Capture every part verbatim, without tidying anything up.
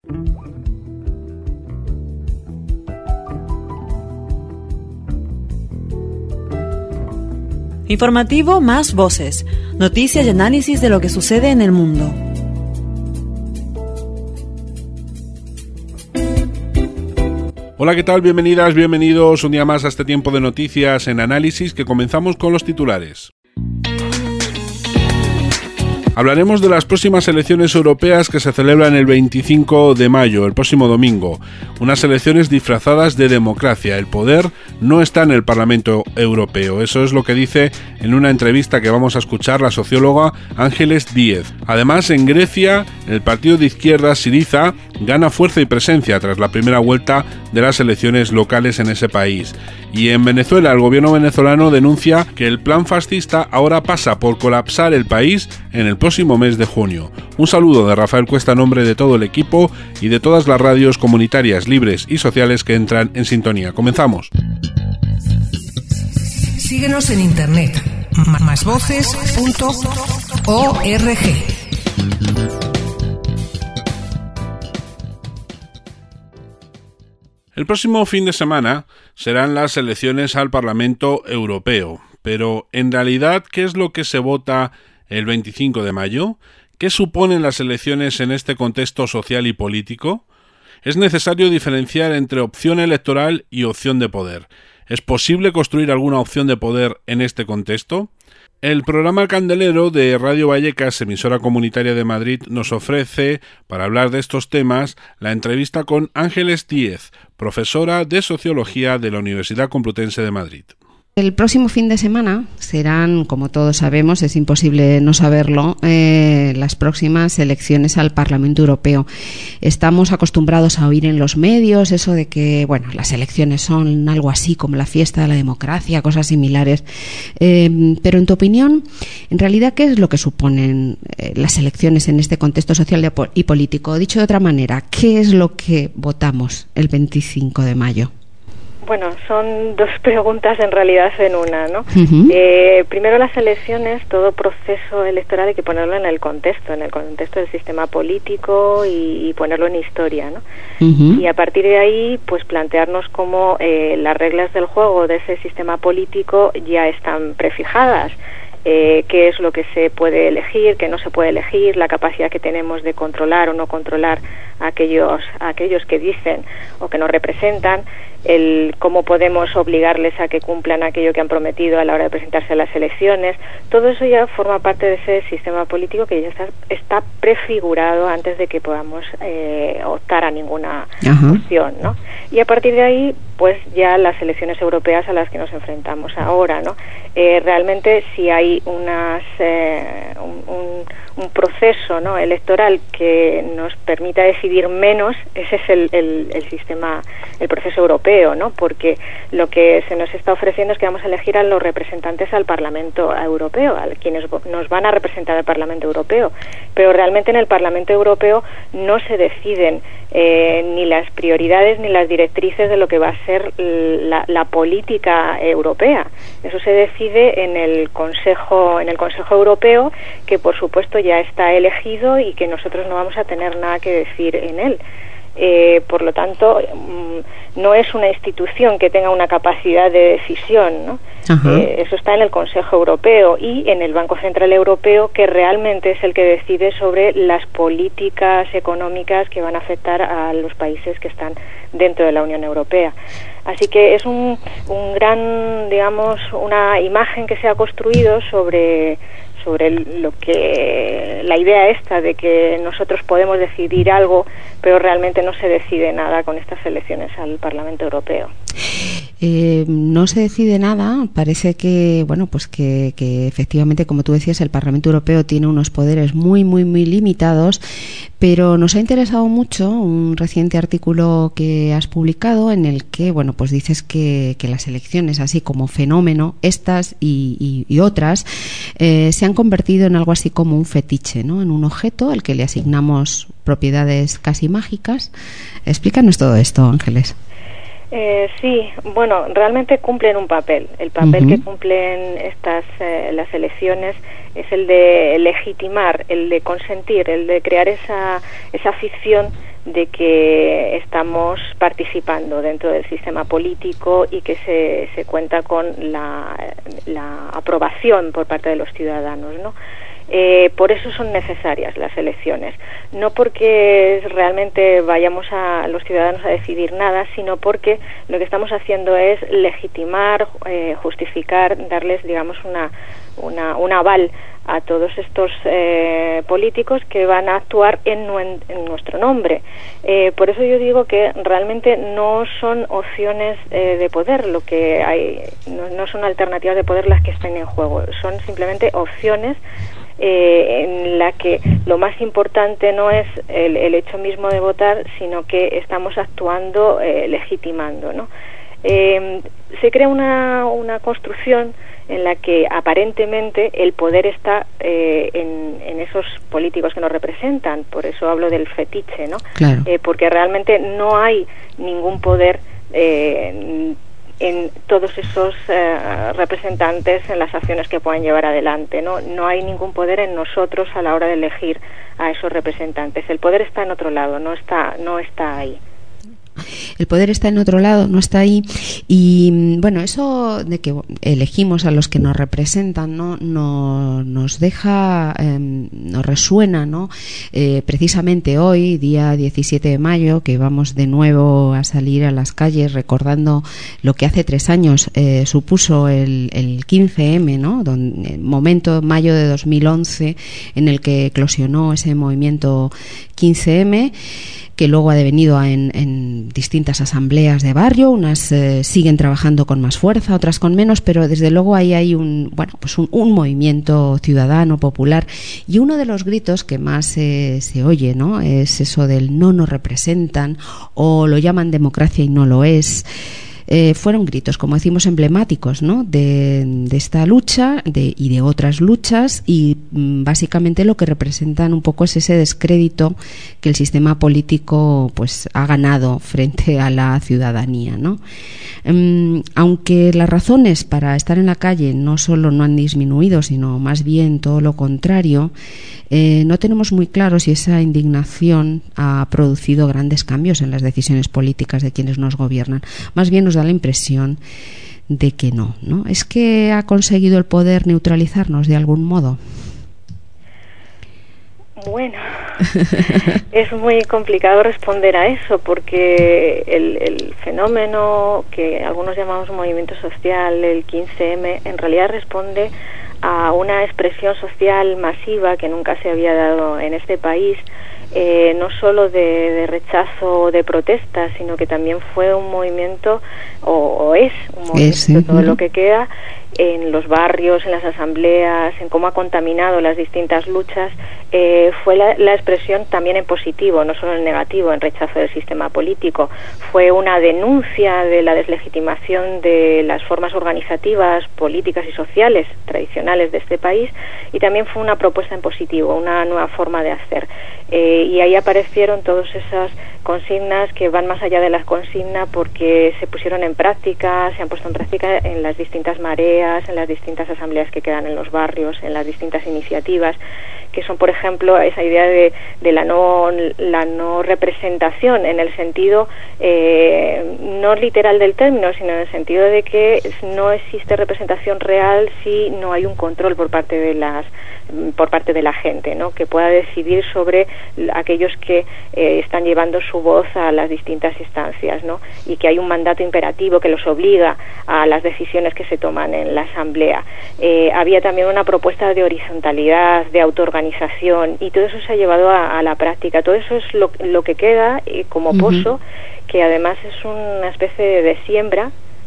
Informativo Más Voces. Noticias y análisis de lo que sucede en el mundo. Hola, ¿qué tal? Bienvenidas, bienvenidos un día más a este tiempo de noticias en análisis que comenzamos con los titulares. Hablaremos de las próximas elecciones europeas que se celebran el veinticinco de mayo, el próximo domingo. Unas elecciones disfrazadas de democracia. El poder no está en el Parlamento Europeo. Eso es lo que dice en una entrevista que vamos a escuchar la socióloga Ángeles Díez. Además, en Grecia, el partido de izquierda Syriza gana fuerza y presencia tras la primera vuelta de las elecciones locales en ese país. Y en Venezuela, el gobierno venezolano denuncia que el plan fascista ahora pasa por colapsar el país en el próximo mes de junio. Un saludo de Rafael Cuesta a nombre de todo el equipo y de todas las radios comunitarias, libres y sociales que entran en sintonía. Comenzamos. Síguenos en internet, más voces punto org. El próximo fin de semana serán las elecciones al Parlamento Europeo, pero en realidad, ¿qué es lo que se vota el veinticinco de mayo? ¿Qué suponen las elecciones en este contexto social y político? Es necesario diferenciar entre opción electoral y opción de poder. ¿Es posible construir alguna opción de poder en este contexto? El programa Candelero de Radio Vallecas, emisora comunitaria de Madrid, nos ofrece, para hablar de estos temas, la entrevista con Ángeles Díez, profesora de Sociología de la Universidad Complutense de Madrid. El próximo fin de semana serán, como todos sabemos, es imposible no saberlo, eh, las próximas elecciones al Parlamento Europeo. Estamos acostumbrados a oír en los medios eso de que, bueno, las elecciones son algo así como la fiesta de la democracia, cosas similares. Eh, pero en tu opinión, en realidad, ¿qué es lo que suponen eh, las elecciones en este contexto social y político? Dicho de otra manera, ¿qué es lo que votamos el veinticinco de mayo? Bueno, son dos preguntas en realidad en una, ¿no? Uh-huh. Eh, primero, las elecciones, todo proceso electoral hay que ponerlo en el contexto, en el contexto del sistema político y, y ponerlo en historia, ¿no? Uh-huh. Y a partir de ahí, pues plantearnos cómo eh, las reglas del juego de ese sistema político ya están prefijadas. Eh, qué es lo que se puede elegir, qué no se puede elegir, la capacidad que tenemos de controlar o no controlar a aquellos, a aquellos que dicen o que nos representan, el cómo podemos obligarles a que cumplan aquello que han prometido a la hora de presentarse a las elecciones. Todo eso ya forma parte de ese sistema político que ya está, está prefigurado antes de que podamos eh, optar a ninguna Ajá. opción, ¿no? Y a partir de ahí, pues ya las elecciones europeas a las que nos enfrentamos ahora, ¿no? Eh, realmente si hay unas eh, un, un, un proceso, ¿no?, electoral que nos permita decidir menos, ese es el, el, el sistema, el proceso europeo, ¿no? Porque lo que se nos está ofreciendo es que vamos a elegir a los representantes al Parlamento Europeo, a quienes nos van a representar al Parlamento Europeo, pero realmente en el Parlamento Europeo no se deciden eh, ni las prioridades ni las directrices de lo que va a ser la, la política europea. Eso se decide en el Consejo, en el Consejo Europeo, que por supuesto ya está elegido y que nosotros no vamos a tener nada que decir en él. Eh, por lo tanto, no es una institución que tenga una capacidad de decisión, ¿no? Eh, eso está en el Consejo Europeo y en el Banco Central Europeo, que realmente es el que decide sobre las políticas económicas que van a afectar a los países que están dentro de la Unión Europea. Así que es un, un gran, digamos, una imagen que se ha construido sobre sobre lo que la idea esta de que nosotros podemos decidir algo, pero realmente no se decide nada con estas elecciones al Parlamento Europeo. Eh, no se decide nada. Parece que, bueno, pues que, que efectivamente, como tú decías, el Parlamento Europeo tiene unos poderes muy, muy, muy limitados, pero nos ha interesado mucho un reciente artículo que has publicado en el que, bueno, pues dices que, que las elecciones, así como fenómeno, estas y, y, y otras, eh, se han convertido en algo así como un fetiche, ¿no? En un objeto al que le asignamos propiedades casi mágicas. Explícanos todo esto, Ángeles. Eh, sí, bueno, realmente cumplen un papel. El papel Uh-huh. que cumplen estas eh, las elecciones es el de legitimar, el de consentir, el de crear esa esa ficción de que estamos participando dentro del sistema político y que se, se cuenta con la, la aprobación por parte de los ciudadanos, ¿no? Eh, por eso son necesarias las elecciones, no porque realmente vayamos a los ciudadanos a decidir nada, sino porque lo que estamos haciendo es legitimar, eh, justificar, darles, digamos, una, una, un aval a todos estos eh, políticos que van a actuar en, nuen, en nuestro nombre. Eh, por eso yo digo que realmente no son opciones eh, de poder lo que hay, no, no son alternativas de poder las que estén en juego, son simplemente opciones Eh, en la que lo más importante no es el, el hecho mismo de votar, sino que estamos actuando eh, legitimando, ¿no? Eh, se crea una, una construcción en la que aparentemente el poder está eh, en, en esos políticos que nos representan, por eso hablo del fetiche, ¿no? Claro. Eh, porque realmente no hay ningún poder eh, en todos esos eh, representantes en las acciones que puedan llevar adelante, ¿no? No hay ningún poder en nosotros a la hora de elegir a esos representantes. El poder está en otro lado, no está, no está ahí. El poder está en otro lado, no está ahí. Y bueno, eso de que elegimos a los que nos representan, no, no nos deja, eh, nos resuena, ¿no? Eh, precisamente hoy, día diecisiete de mayo, que vamos de nuevo a salir a las calles recordando lo que hace tres años eh, supuso el, el quince eme, ¿no? Donde, momento, mayo de dos mil once, en el que eclosionó ese movimiento quince eme, que luego ha devenido en, en distintas asambleas de barrio, unas eh, siguen trabajando con más fuerza, otras con menos, pero desde luego ahí hay un, bueno, pues un, un movimiento ciudadano, popular, y uno de los gritos que más eh, se oye, ¿no? Es eso del no nos representan, o lo llaman democracia y no lo es. Eh, fueron gritos, como decimos, emblemáticos, ¿no? de, de esta lucha de, y de otras luchas, y mm, básicamente lo que representan un poco es ese descrédito que el sistema político pues ha ganado frente a la ciudadanía, ¿no? Um, aunque las razones para estar en la calle no solo no han disminuido, sino más bien todo lo contrario, eh, no tenemos muy claro si esa indignación ha producido grandes cambios en las decisiones políticas de quienes nos gobiernan. Más bien nos da la impresión de que no, ¿no? ¿Es que ha conseguido el poder neutralizarnos de algún modo? Bueno, es muy complicado responder a eso, porque el, el fenómeno que algunos llamamos movimiento social, el quince eme, en realidad responde a una expresión social masiva que nunca se había dado en este país, eh, no solo de, de rechazo o de protesta, sino que también fue un movimiento, o, o es un movimiento, sí, todo uh-huh. lo que queda, en los barrios, en las asambleas, en cómo ha contaminado las distintas luchas, eh, fue la, la expresión también en positivo, no solo en negativo, en rechazo del sistema político. Fue una denuncia de la deslegitimación de las formas organizativas, políticas y sociales tradicionales de este país, y también fue una propuesta en positivo, una nueva forma de hacer. Eh, y ahí aparecieron todas esas consignas que van más allá de las consignas, porque se pusieron en práctica, se han puesto en práctica en las distintas mareas, en las distintas asambleas que quedan en los barrios, en las distintas iniciativas, que son, por ejemplo, esa idea de, de la no la no representación, en el sentido eh, no literal del término, sino en el sentido de que no existe representación real si no hay un control por parte de las por parte de la gente, ¿no? Que pueda decidir sobre aquellos que eh, están llevando su voz a las distintas instancias, ¿no? Y que hay un mandato imperativo que los obliga a las decisiones que se toman en la asamblea. Eh, había también una propuesta de horizontalidad, de autoorganización, y todo eso se ha llevado a, a la práctica. Todo eso es lo, lo que queda eh, como pozo, uh-huh. que además es una especie de siembra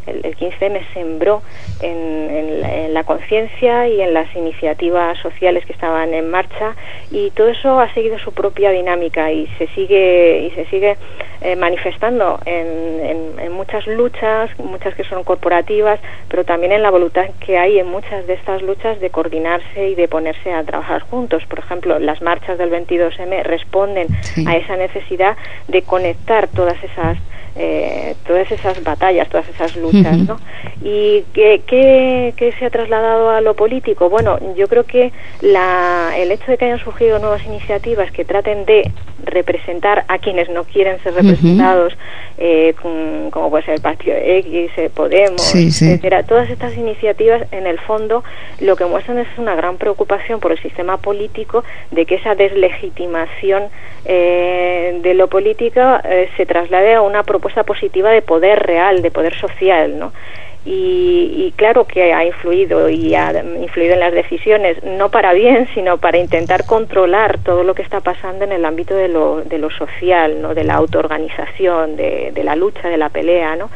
el, el quince eme sembró en, en la, en la conciencia y en las iniciativas sociales que estaban en marcha, y todo eso ha seguido su propia dinámica y se sigue y se sigue eh, manifestando en, en, en muchas luchas, muchas que son corporativas, pero también en la voluntad que hay en muchas de estas luchas de coordinarse y de ponerse a trabajar juntos. Por ejemplo, las marchas del veintidós eme responden sí. a esa necesidad de conectar todas esas eh, todas esas batallas, todas esas luchas, uh-huh. ¿no? ¿Y qué, qué, qué se ha trasladado a lo político? Bueno, yo creo que la, el hecho de que hayan surgido nuevas iniciativas que traten de representar a quienes no quieren ser representados, uh-huh. eh, con, como puede ser el Partido X, eh, Podemos, sí, sí. etcétera. Todas estas iniciativas, en el fondo, lo que muestran es una gran preocupación por el sistema político, de que esa deslegitimación eh, de lo político eh, se traslade a una propuesta positiva de poder real, de poder social, ¿no? Y, y claro que ha influido y ha influido en las decisiones, no para bien, sino para intentar controlar todo lo que está pasando en el ámbito de lo, de lo social, ¿no? De la autoorganización, de, de la lucha, de la pelea, ¿no?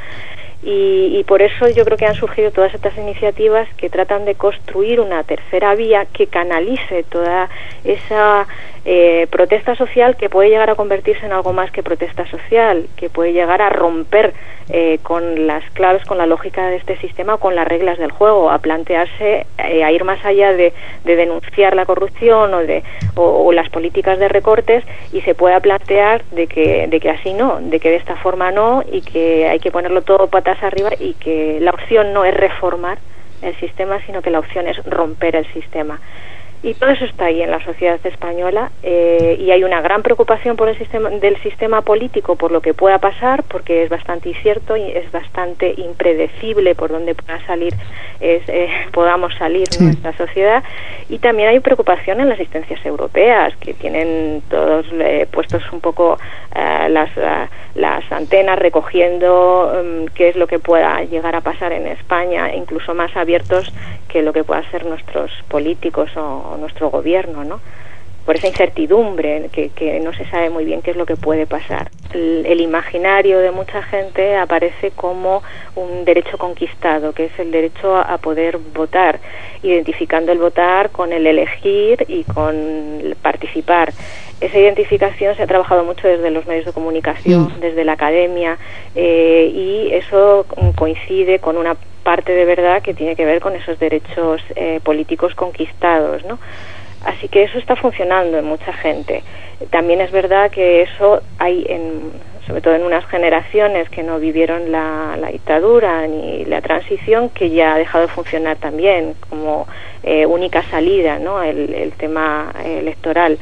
Y, y por eso yo creo que han surgido todas estas iniciativas que tratan de construir una tercera vía que canalice toda esa eh, protesta social, que puede llegar a convertirse en algo más que protesta social, que puede llegar a romper eh, con las claves, con la lógica de este sistema o con las reglas del juego, a plantearse, eh, a ir más allá de, de denunciar la corrupción o de o, o las políticas de recortes, y se pueda plantear de que, de que así no, de que de esta forma no, y que hay que ponerlo todo patas arriba, y que la opción no es reformar el sistema, sino que la opción es romper el sistema. Y todo eso está ahí en la sociedad española, eh, y hay una gran preocupación por el sistema del sistema político, por lo que pueda pasar, porque es bastante incierto y es bastante impredecible por dónde pueda salir, es, eh, podamos salir sí. nuestra sociedad. Y también hay preocupación en las instancias europeas, que tienen todos eh, puestos un poco eh, las, uh, las antenas recogiendo um, qué es lo que pueda llegar a pasar en España, incluso más abiertos que lo que puedan ser nuestros políticos o nuestro gobierno, ¿no? Por esa incertidumbre, que, que no se sabe muy bien qué es lo que puede pasar. El, el imaginario de mucha gente aparece como un derecho conquistado, que es el derecho a, a poder votar, identificando el votar con el elegir y con el participar. Esa identificación se ha trabajado mucho desde los medios de comunicación, mm. desde la academia, eh, y eso coincide con una parte de verdad que tiene que ver con esos derechos eh, políticos conquistados, ¿no? Así que eso está funcionando en mucha gente. También es verdad que eso hay, en, sobre todo en unas generaciones que no vivieron la, la dictadura ni la transición, que ya ha dejado de funcionar también como eh, única salida, ¿no? El, el tema electoral.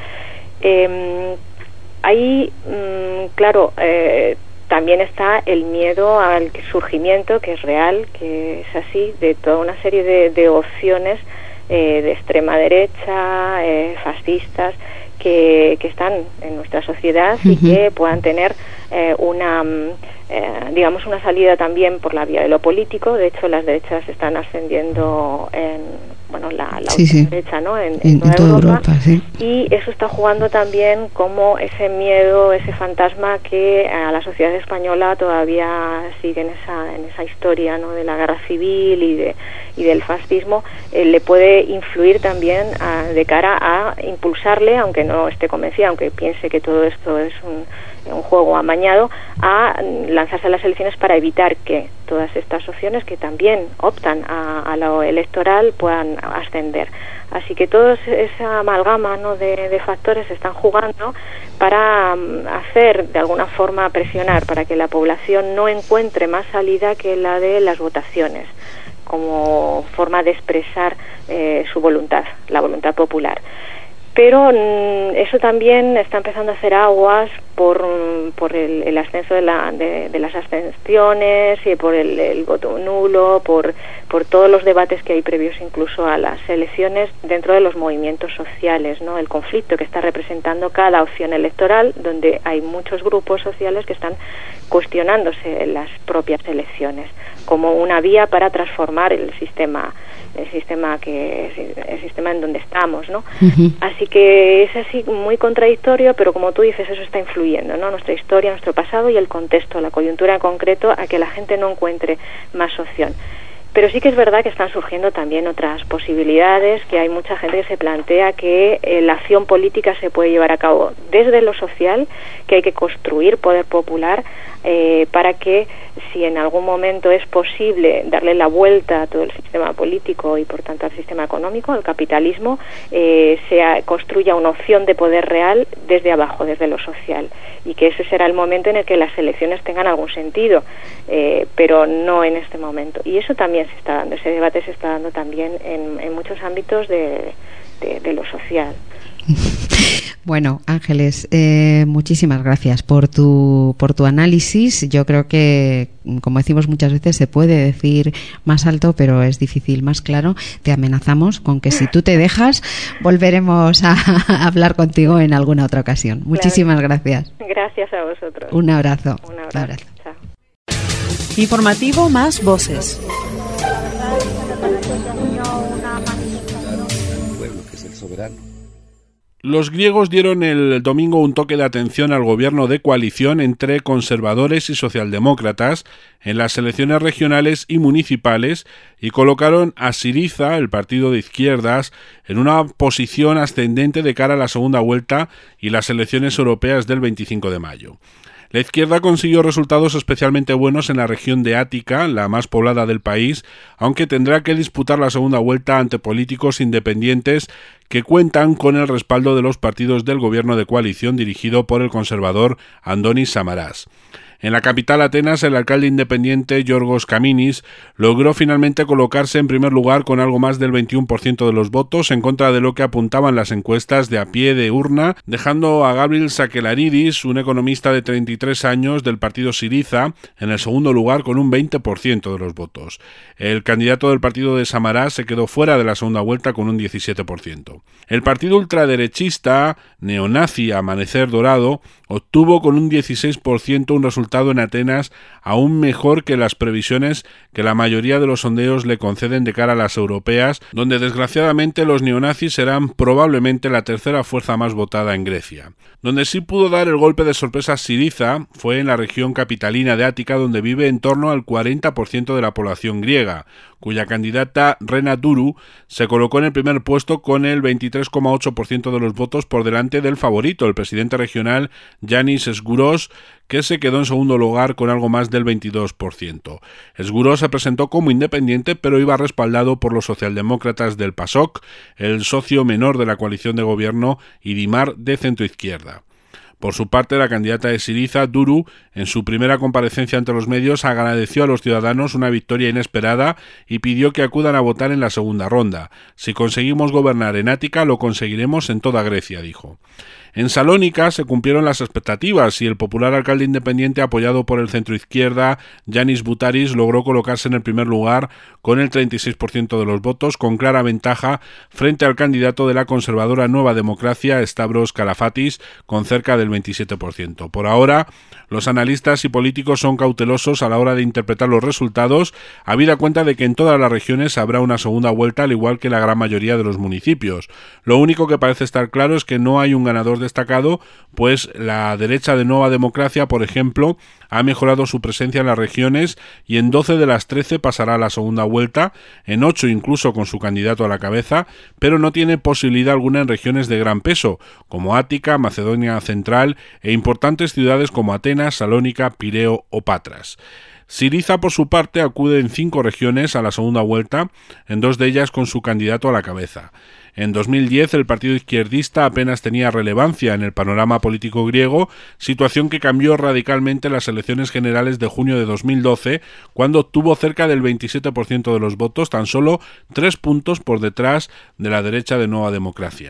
Eh, ahí, mmm, claro, eh, también está el miedo al surgimiento, que es real, que es así, de toda una serie de, de opciones eh, de extrema derecha, eh, fascistas, que, que están en nuestra sociedad uh-huh. y que puedan tener eh, una, eh, digamos, una salida también por la vía de lo político. De hecho, las derechas están ascendiendo en bueno, la, la sí, sí. derecha, ¿no? En, en, en toda, en toda Europa, Europa sí. Y eso está jugando también como ese miedo, ese fantasma que a la sociedad española todavía sigue en esa, en esa historia, ¿no? De la guerra civil y de y del fascismo, eh, le puede influir también a, de cara a impulsarle, aunque no esté convencida, aunque piense que todo esto es un, un juego amañado, a lanzarse a las elecciones para evitar que todas estas opciones que también optan a, a lo electoral puedan ascender. Así que toda esa amalgama, ¿no? de, de factores se están jugando para um, hacer, de alguna forma, presionar para que la población no encuentre más salida que la de las votaciones, como forma de expresar eh, su voluntad, la voluntad popular. Pero mm, eso también está empezando a hacer aguas por, por el, el ascenso de, la, de, de las abstenciones y por el, el voto nulo, por, por todos los debates que hay previos incluso a las elecciones dentro de los movimientos sociales, ¿no? El conflicto que está representando cada opción electoral, donde hay muchos grupos sociales que están cuestionándose las propias elecciones como una vía para transformar el sistema el sistema que el sistema en donde estamos, ¿no? Uh-huh. Así que es así muy contradictorio, pero como tú dices, eso está influyendo, ¿no? Nuestra historia, nuestro pasado y el contexto, la coyuntura en concreto, a que la gente no encuentre más opción. Pero sí que es verdad que están surgiendo también otras posibilidades, que hay mucha gente que se plantea que eh, la acción política se puede llevar a cabo desde lo social, que hay que construir poder popular eh, para que, si en algún momento es posible darle la vuelta a todo el sistema político y por tanto al sistema económico, al capitalismo, eh, se construya una opción de poder real desde abajo, desde lo social, y que ese será el momento en el que las elecciones tengan algún sentido, eh, pero no en este momento. Y eso también se está dando, ese debate se está dando también en, en muchos ámbitos de, de, de lo social. Bueno, Ángeles, eh, muchísimas gracias por tu por tu análisis. Yo creo que, como decimos muchas veces, se puede decir más alto, pero es difícil más claro. Te amenazamos con que si tú te dejas, volveremos a, a hablar contigo en alguna otra ocasión. Claro. Muchísimas gracias. Gracias a vosotros. Un abrazo. Un abrazo. Un abrazo. Chao. Informativo Más Voces. Pueblo que es el soberano. Los griegos dieron el domingo un toque de atención al gobierno de coalición entre conservadores y socialdemócratas en las elecciones regionales y municipales y colocaron a Syriza, el partido de izquierdas, en una posición ascendente de cara a la segunda vuelta y las elecciones europeas del veinticinco de mayo. La izquierda consiguió resultados especialmente buenos en la región de Ática, la más poblada del país, aunque tendrá que disputar la segunda vuelta ante políticos independientes que cuentan con el respaldo de los partidos del gobierno de coalición dirigido por el conservador Andonis Samaras. En la capital Atenas, el alcalde independiente Yorgos Kaminis logró finalmente colocarse en primer lugar con algo más del veintiuno por ciento de los votos, en contra de lo que apuntaban las encuestas de a pie de urna, dejando a Gabriel Sakellarides, un economista de treinta y tres años del partido Syriza, en el segundo lugar con un veinte por ciento de los votos. El candidato del partido de Samaras se quedó fuera de la segunda vuelta con un diecisiete por ciento. El partido ultraderechista neonazi Amanecer Dorado obtuvo con un dieciséis por ciento un resultado en Atenas aún mejor que las previsiones que la mayoría de los sondeos le conceden de cara a las europeas, donde desgraciadamente los neonazis serán probablemente la tercera fuerza más votada en Grecia. Donde sí pudo dar el golpe de sorpresa Syriza fue en la región capitalina de Ática, donde vive en torno al cuarenta por ciento de la población griega, cuya candidata Rena Duru se colocó en el primer puesto con el veintitrés coma ocho por ciento de los votos por delante del favorito, el presidente regional Yanis Sgouros, que se quedó en segundo lugar con algo más del veintidós por ciento. Sgouros se presentó como independiente, pero iba respaldado por los socialdemócratas del PASOK, el socio menor de la coalición de gobierno, y Dimar, de centroizquierda. Por su parte, la candidata de Syriza, Duru, en su primera comparecencia ante los medios, agradeció a los ciudadanos una victoria inesperada y pidió que acudan a votar en la segunda ronda. Si conseguimos gobernar en Ática, lo conseguiremos en toda Grecia, dijo. En Salónica se cumplieron las expectativas y el popular alcalde independiente, apoyado por el centroizquierda Yanis Boutaris, logró colocarse en el primer lugar con el treinta y seis por ciento de los votos, con clara ventaja frente al candidato de la conservadora Nueva Democracia, Stavros Kalafatis, con cerca del veintisiete por ciento. Por ahora, los analistas y políticos son cautelosos a la hora de interpretar los resultados, habida cuenta de que en todas las regiones habrá una segunda vuelta, al igual que la gran mayoría de los municipios. Lo único que parece estar claro es que no hay un ganador destacado, pues la derecha de Nueva Democracia, por ejemplo, ha mejorado su presencia en las regiones y en doce de las trece pasará a la segunda vuelta, en ocho incluso con su candidato a la cabeza, pero no tiene posibilidad alguna en regiones de gran peso, como Ática, Macedonia Central e importantes ciudades como Atenas, Salónica, Pireo o Patras. Syriza, por su parte, acude en cinco regiones a la segunda vuelta, en dos de ellas con su candidato a la cabeza. En dos mil diez el partido izquierdista apenas tenía relevancia en el panorama político griego, situación que cambió radicalmente en las elecciones generales de junio de dos mil doce, cuando obtuvo cerca del veintisiete por ciento de los votos, tan solo tres puntos por detrás de la derecha de Nueva Democracia.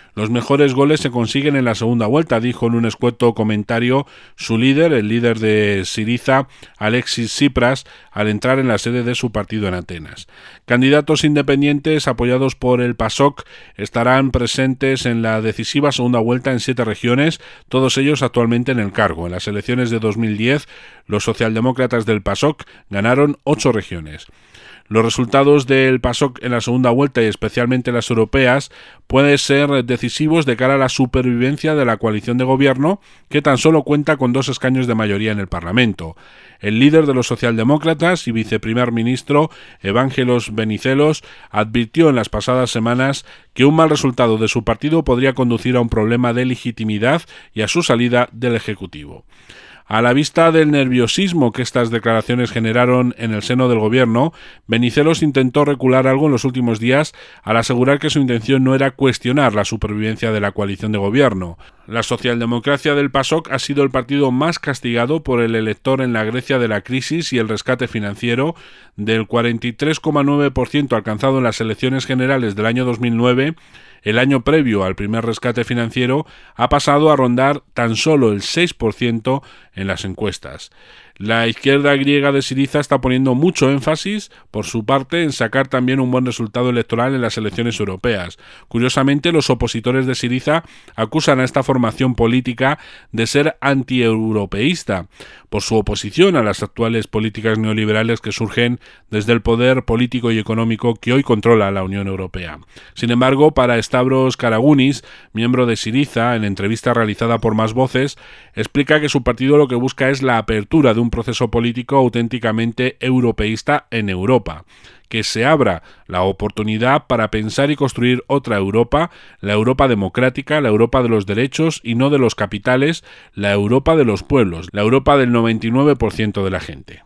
Los mejores goles se consiguen en la segunda vuelta, dijo en un escueto comentario su líder, el líder de Syriza, Alexis Tsipras, al entrar en la sede de su partido en Atenas. Candidatos independientes apoyados por el PASOK estarán presentes en la decisiva segunda vuelta en siete regiones, todos ellos actualmente en el cargo. En las elecciones de dos mil diez, los socialdemócratas del PASOK ganaron ocho regiones. Los resultados del PASOK en la segunda vuelta y especialmente las europeas pueden ser decisivos de cara a la supervivencia de la coalición de gobierno, que tan solo cuenta con dos escaños de mayoría en el Parlamento. El líder de los socialdemócratas y viceprimer ministro, Evangelos Venizelos, advirtió en las pasadas semanas que un mal resultado de su partido podría conducir a un problema de legitimidad y a su salida del Ejecutivo. A la vista del nerviosismo que estas declaraciones generaron en el seno del gobierno, Venizelos intentó recular algo en los últimos días al asegurar que su intención no era cuestionar la supervivencia de la coalición de gobierno. La socialdemocracia del PASOK ha sido el partido más castigado por el elector en la Grecia de la crisis y el rescate financiero. Del cuarenta y tres coma nueve por ciento alcanzado en las elecciones generales del año dos mil nueve, el año previo al primer rescate financiero, ha pasado a rondar tan solo el seis por ciento en las encuestas. La izquierda griega de Syriza está poniendo mucho énfasis, por su parte, en sacar también un buen resultado electoral en las elecciones europeas. Curiosamente, los opositores de Syriza acusan a esta formación política de ser antieuropeísta, por su oposición a las actuales políticas neoliberales que surgen desde el poder político y económico que hoy controla la Unión Europea. Sin embargo, para Stavros Karagounis, miembro de Syriza, en entrevista realizada por Más Voces, explica que su partido lo que busca es la apertura de un proceso político auténticamente europeísta en Europa, que se abra la oportunidad para pensar y construir otra Europa, la Europa democrática, la Europa de los derechos y no de los capitales, la Europa de los pueblos, la Europa del noventa y nueve por ciento de la gente.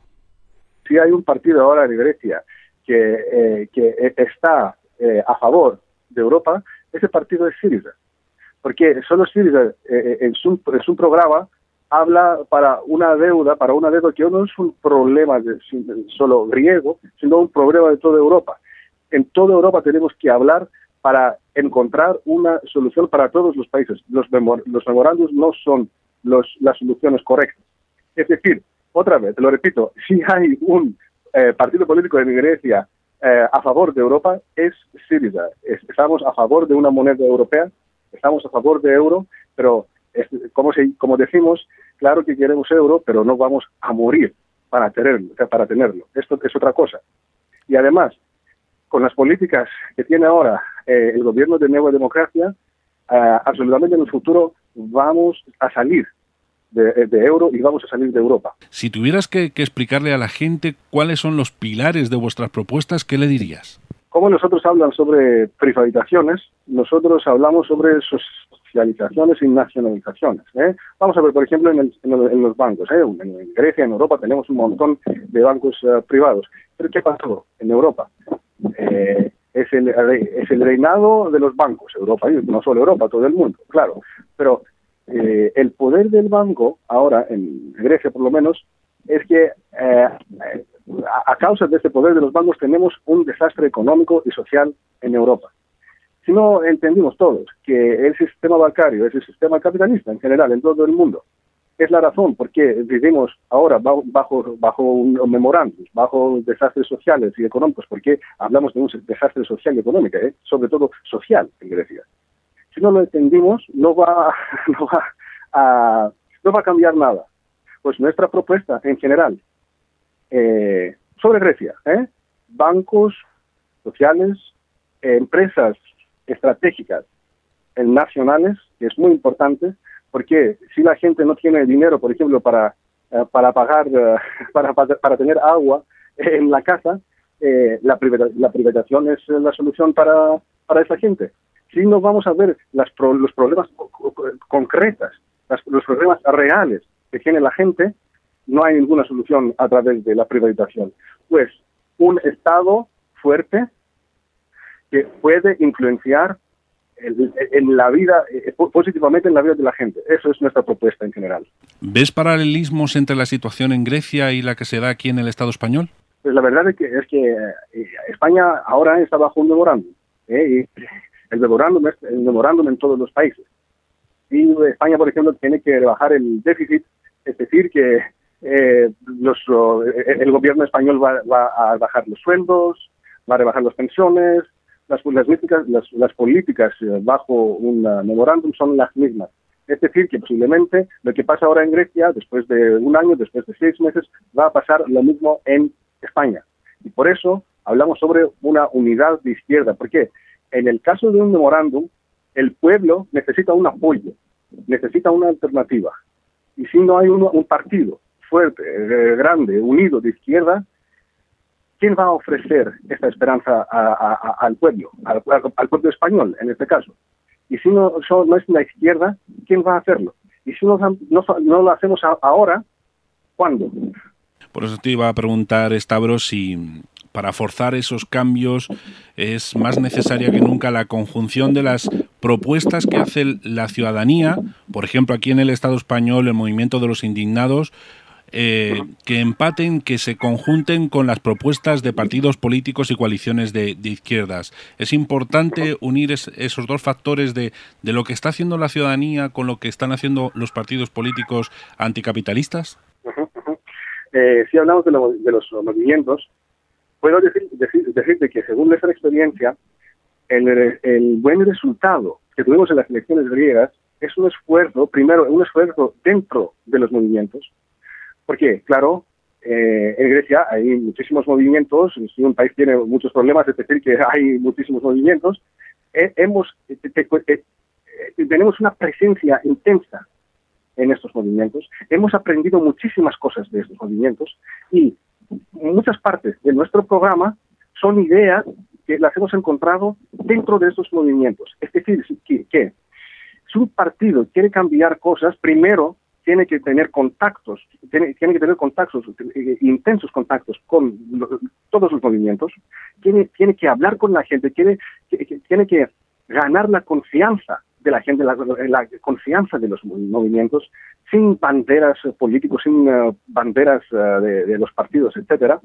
Si hay un partido ahora en Grecia que, eh, que está eh, a favor de Europa, ese partido es Syriza, porque solo Syriza eh, en, su, en su programa habla para una deuda, para una deuda que no es un problema de, solo griego, sino un problema de toda Europa. En toda Europa tenemos que hablar para encontrar una solución para todos los países. Los, memor los memorandos no son los, las soluciones correctas. Es decir, otra vez, lo repito, si hay un eh, partido político en Grecia eh, a favor de Europa, es Syriza. Es, estamos a favor de una moneda europea, estamos a favor de euro, pero es, como, se, como decimos, claro que queremos euro, pero no vamos a morir para tenerlo. Para tenerlo. Esto es otra cosa. Y además, con las políticas que tiene ahora eh, el gobierno de Nueva Democracia, eh, absolutamente en el futuro vamos a salir de, de euro y vamos a salir de Europa. Si tuvieras que, que explicarle a la gente cuáles son los pilares de vuestras propuestas, ¿qué le dirías? Como nosotros hablan sobre privatizaciones, nosotros hablamos sobre socializaciones y nacionalizaciones. ¿eh? Vamos a ver, por ejemplo, en, el, en, el, en los bancos. ¿eh? En Grecia, en Europa, tenemos un montón de bancos uh, privados. ¿Pero qué pasó en Europa? Eh, es, el, es el reinado de los bancos, Europa, no solo Europa, todo el mundo, claro. Pero eh, el poder del banco, ahora, en Grecia por lo menos, es que eh, a causa de este poder de los bancos tenemos un desastre económico y social en Europa. Si no entendimos todos que el sistema bancario es el sistema capitalista en general en todo el mundo, es la razón por qué vivimos ahora bajo, bajo, bajo un memorándum, bajo desastres sociales y económicos, porque hablamos de un desastre social y económico, ¿eh? sobre todo social en Grecia. Si no lo entendimos, no va, no va a, no va a cambiar nada. Pues nuestra propuesta en general eh, sobre Grecia, ¿eh? bancos sociales, eh, empresas estratégicas eh, nacionales, que es muy importante, porque si la gente no tiene dinero, por ejemplo, para, uh, para pagar, uh, para, para, para tener agua en la casa, eh, la, la privatización es la solución para, para esa gente. Si no vamos a ver las pro, los problemas concretos, las, los problemas reales que tiene la gente, no hay ninguna solución a través de la privatización. Pues un Estado fuerte que puede influenciar en, en la vida, positivamente en la vida de la gente. Eso es nuestra propuesta en general. ¿Ves paralelismos entre la situación en Grecia y la que se da aquí en el Estado español? Pues la verdad es que, es que España ahora está bajo un memorándum. ¿eh? Y el memorándum es el memorándum en todos los países. Y España, por ejemplo, tiene que rebajar el déficit, es decir, que eh, los, el gobierno español va, va a bajar los sueldos, va a rebajar las pensiones, las, las, políticas, las, las políticas bajo un memorándum son las mismas. Es decir, que posiblemente lo que pasa ahora en Grecia, después de un año, después de seis meses, va a pasar lo mismo en España. Y por eso hablamos sobre una unidad de izquierda. Porque en el caso de un memorándum, el pueblo necesita un apoyo, necesita una alternativa. Y si no hay un, un partido fuerte, eh, grande, unido de izquierda, ¿quién va a ofrecer esta esperanza a, a, a, al pueblo, al, al pueblo español en este caso? Y si no, so, no es la izquierda, ¿quién va a hacerlo? Y si no, no, no lo hacemos a, ahora, ¿cuándo? Por eso te iba a preguntar, Stavros, si para forzar esos cambios es más necesaria que nunca la conjunción de las propuestas que hace la ciudadanía, por ejemplo, aquí en el Estado español, el movimiento de los indignados, Eh, que empaten, que se conjunten con las propuestas de partidos políticos y coaliciones de, de izquierdas. ¿Es importante unir es, esos dos factores de, de lo que está haciendo la ciudadanía con lo que están haciendo los partidos políticos anticapitalistas? Uh-huh, uh-huh. Eh, si hablamos de, lo, de los movimientos, puedo decir, decir, decirte que según nuestra experiencia, el, el buen resultado que tuvimos en las elecciones griegas es un esfuerzo, primero, un esfuerzo dentro de los movimientos. Porque, claro, eh, en Grecia hay muchísimos movimientos, si un país tiene muchos problemas, es decir, que hay muchísimos movimientos, eh, hemos eh, te, eh, eh, tenemos una presencia intensa en estos movimientos, hemos aprendido muchísimas cosas de estos movimientos y muchas partes de nuestro programa son ideas que las hemos encontrado dentro de estos movimientos. Es decir, que, que si un partido quiere cambiar cosas, primero tiene que tener contactos, tiene, tiene que tener contactos, eh, intensos contactos con lo, todos los movimientos, tiene, tiene que hablar con la gente, tiene, que, tiene que ganar la confianza de la gente, la, la confianza de los movimientos, sin banderas políticos, sin uh, banderas uh, de, de los partidos, etcétera.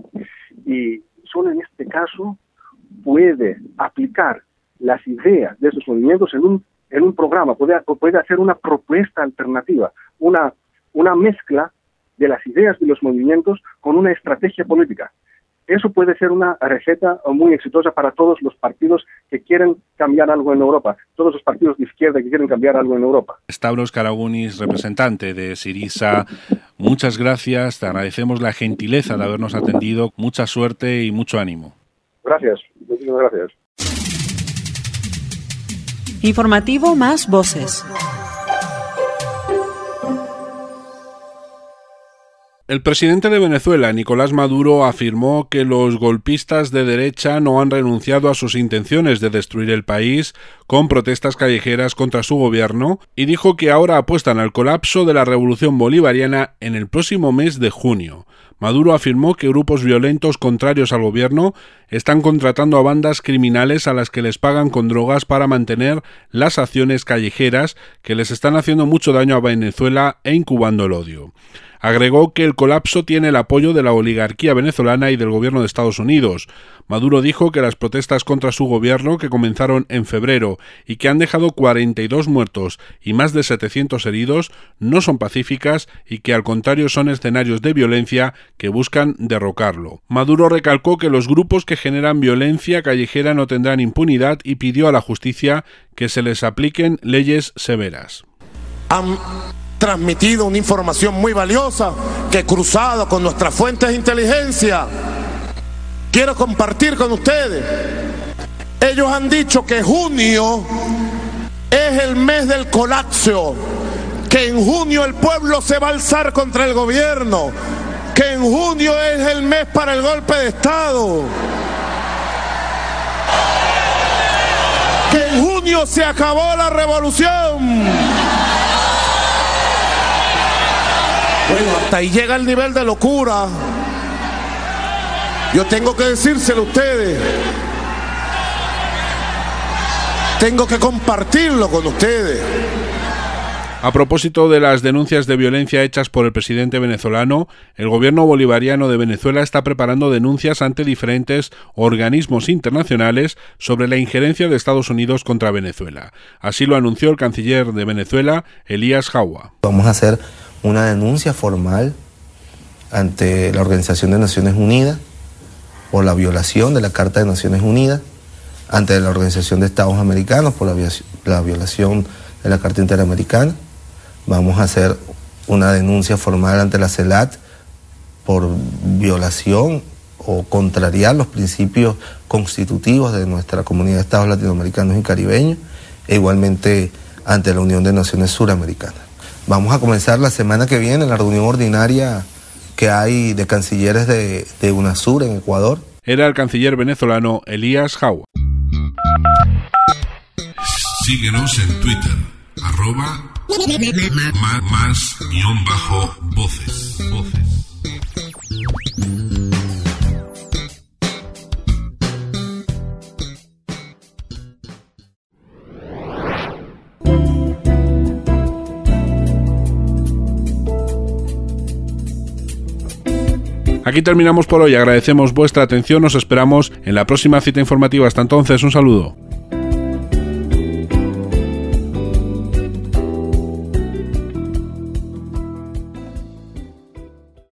Y solo en este caso puede aplicar las ideas de esos movimientos en un en un programa, puede, puede hacer una propuesta alternativa, una, una mezcla de las ideas de los movimientos con una estrategia política. Eso puede ser una receta muy exitosa para todos los partidos que quieren cambiar algo en Europa, todos los partidos de izquierda que quieren cambiar algo en Europa. Stavros Karagounis, representante de Syriza, muchas gracias, te agradecemos la gentileza de habernos atendido, mucha suerte y mucho ánimo. Gracias, muchísimas gracias. Informativo Más Voces. El presidente de Venezuela, Nicolás Maduro, afirmó que los golpistas de derecha no han renunciado a sus intenciones de destruir el país con protestas callejeras contra su gobierno y dijo que ahora apuestan al colapso de la revolución bolivariana en el próximo mes de junio. Maduro afirmó que grupos violentos contrarios al gobierno están contratando a bandas criminales a las que les pagan con drogas para mantener las acciones callejeras que les están haciendo mucho daño a Venezuela e incubando el odio. Agregó que el colapso tiene el apoyo de la oligarquía venezolana y del gobierno de Estados Unidos. Maduro dijo que las protestas contra su gobierno, que comenzaron en febrero y que han dejado cuarenta y dos muertos y más de setecientos heridos, no son pacíficas y que al contrario son escenarios de violencia que buscan derrocarlo. Maduro recalcó que los grupos que generan violencia callejera no tendrán impunidad y pidió a la justicia que se les apliquen leyes severas. Um... transmitido una información muy valiosa que, cruzado con nuestras fuentes de inteligencia, quiero compartir con ustedes. Ellos han dicho que junio es el mes del colapso, que en junio el pueblo se va a alzar contra el gobierno, que en junio es el mes para el golpe de Estado, que en junio se acabó la revolución. Bueno, hasta ahí llega el nivel de locura. Yo tengo que decírselo a ustedes. Tengo que compartirlo con ustedes. A propósito de las denuncias de violencia hechas por el presidente venezolano, el gobierno bolivariano de Venezuela está preparando denuncias ante diferentes organismos internacionales sobre la injerencia de Estados Unidos contra Venezuela. Así lo anunció el canciller de Venezuela, Elías Jawa. Vamos a hacer una denuncia formal ante la Organización de Naciones Unidas por la violación de la Carta de Naciones Unidas, ante la Organización de Estados Americanos por la, la violación de la Carta Interamericana. Vamos a hacer una denuncia formal ante la CELAC por violación o contrariar los principios constitutivos de nuestra comunidad de estados latinoamericanos y caribeños, e igualmente ante la Unión de Naciones Suramericanas. Vamos a comenzar la semana que viene la reunión ordinaria que hay de cancilleres de, de UNASUR en Ecuador. Era el canciller venezolano Elías Jawa. Síguenos en Twitter, arroba más, más guión bajo voces. voces. Aquí terminamos por hoy. Agradecemos vuestra atención. Nos esperamos en la próxima cita informativa. Hasta entonces, un saludo.